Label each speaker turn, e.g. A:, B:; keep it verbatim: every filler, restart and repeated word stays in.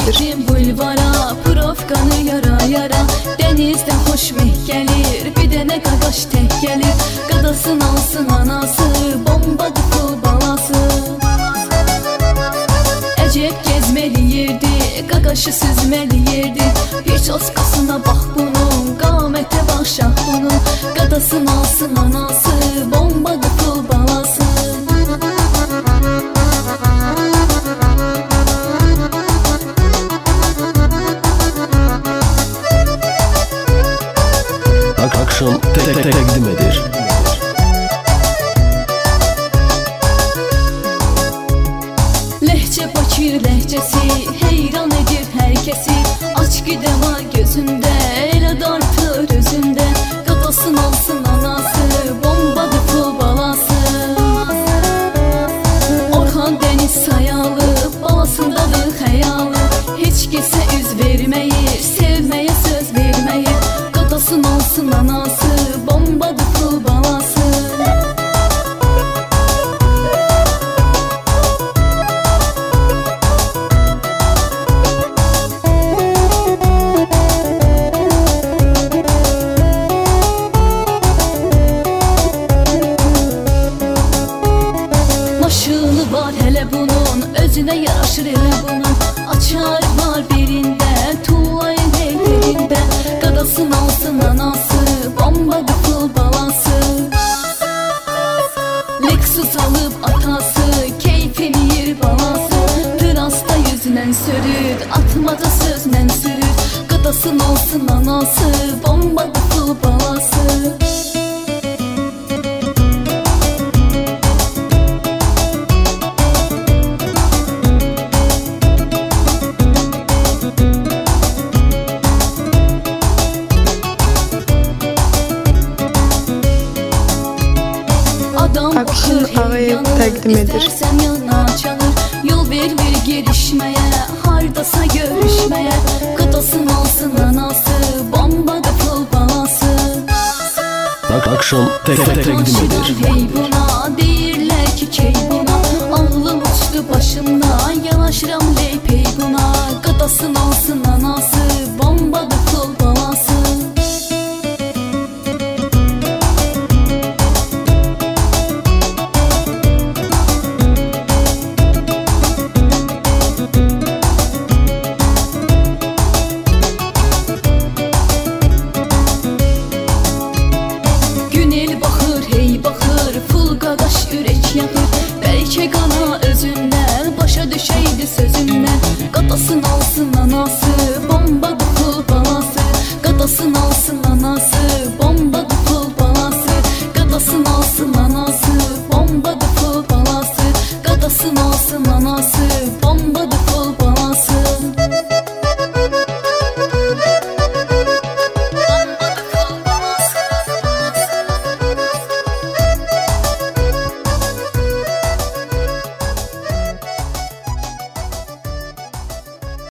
A: təqdim edir.
B: Bulvara, provkanı yara yara, denizden hoş meh gelir, bir dene qaqaş tek gelir. Qadasın alsın anası, bombadır pul balası. Əcəb gezmeli yerdi, qaqaşı süzmeli yerdi. Bir çoskasına bax bunun, qamətə bax şah bunun. Qadasın alsın anası, bombadır pul balası.
C: Akşam təqdim edir.
B: Lehçe Bakı lehçesi, heyran edir hər kəsi. Aç qidəm var gözündə, elə dartır özündə. Qadasın alsın anası, bombadır pul balası. Orxan dəniz sayalı, balasındadır xəyalı. Heç kəsə üz verməyir, sevməyə söz verməyir. Qadasın alsın anası, bombadır pul balası. Maşını var hələ bunun, özünə yaraşır elə bunun. Açar var birində, tullayın heykelində. Qadasın alsın anası, bombadır pul balası. Lexus alıb atası, keyfini yer balası. Pırasta yüzünən sürüd, atmaca sözlə sürüd. Qadasın alsın anası, bombadır pul balası.
A: Akşin Ağayev təqdim edir.
B: İstərsən yana çalır, yol vermir girişməyə, hardasa görüşməyə. Qadasın alsın anası, bombadır pul balası.
C: Akşam təqdim edir.
B: Hey buna, deyirlər ki key buna. Ağlım uçdu başımdan, yanaşıram leypey buna. Qadasın alsın anası, bombadır pul balası. Bəlkə qana özündən, başa düşəydi sözündən. Qadasın alsın anası, bombadır pul balası. Qadasın alsın anası,